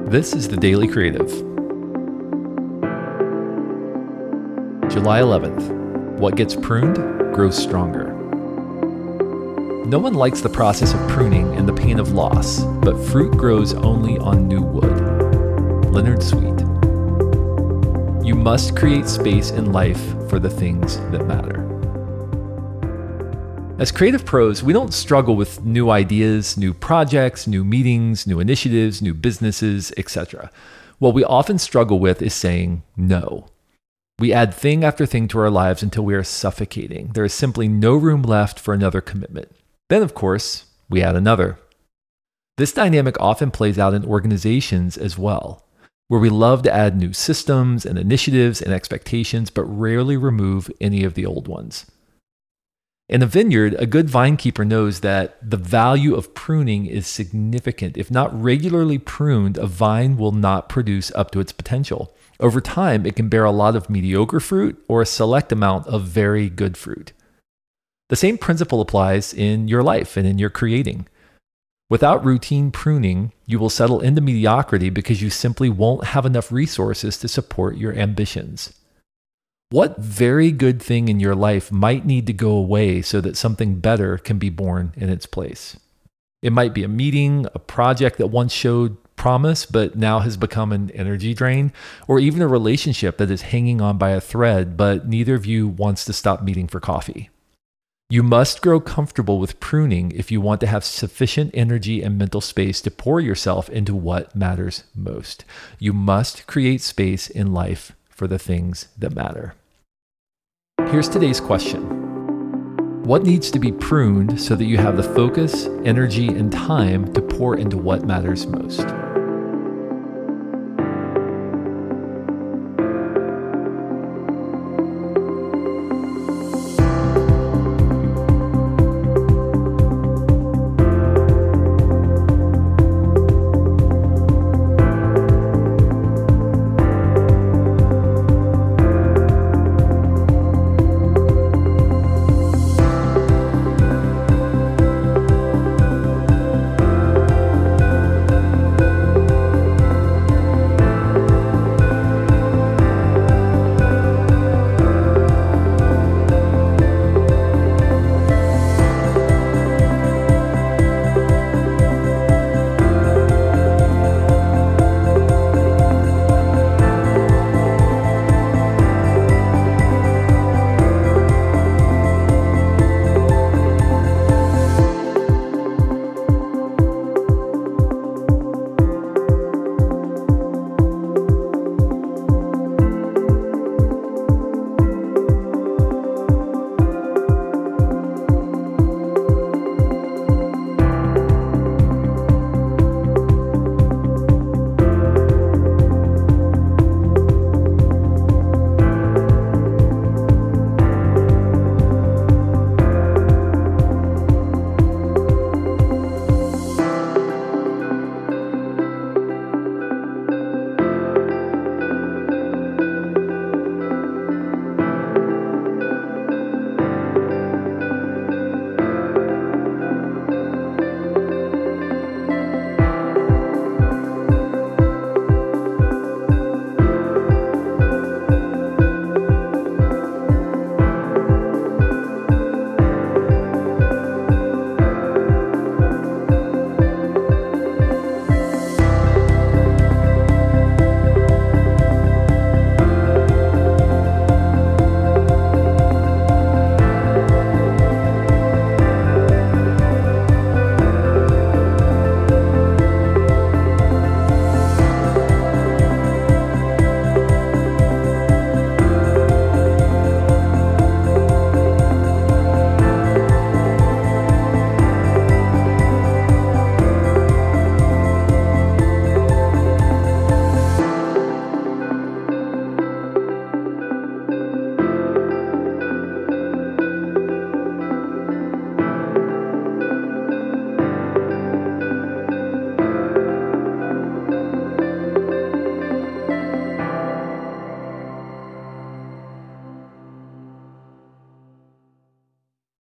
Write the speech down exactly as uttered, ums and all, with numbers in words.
This is the Daily Creative. July eleventh. What gets pruned grows stronger. No one likes the process of pruning and the pain of loss, but fruit grows only on new wood. Leonard Sweet. You must create space in life for the things that matter. As creative pros, we don't struggle with new ideas, new projects, new meetings, new initiatives, new businesses, et cetera. What we often struggle with is saying no. We add thing after thing to our lives until we are suffocating. There is simply no room left for another commitment. Then, of course, we add another. This dynamic often plays out in organizations as well, where we love to add new systems and initiatives and expectations, but rarely remove any of the old ones. In a vineyard, a good vine keeper knows that the value of pruning is significant. If not regularly pruned, a vine will not produce up to its potential. Over time, it can bear a lot of mediocre fruit or a select amount of very good fruit. The same principle applies in your life and in your creating. Without routine pruning, you will settle into mediocrity because you simply won't have enough resources to support your ambitions. What very good thing in your life might need to go away so that something better can be born in its place? It might be a meeting, a project that once showed promise but now has become an energy drain, or even a relationship that is hanging on by a thread, but neither of you wants to stop meeting for coffee. You must grow comfortable with pruning if you want to have sufficient energy and mental space to pour yourself into what matters most. You must create space in life for the things that matter. Here's today's question. What needs to be pruned so that you have the focus, energy, and time to pour into what matters most?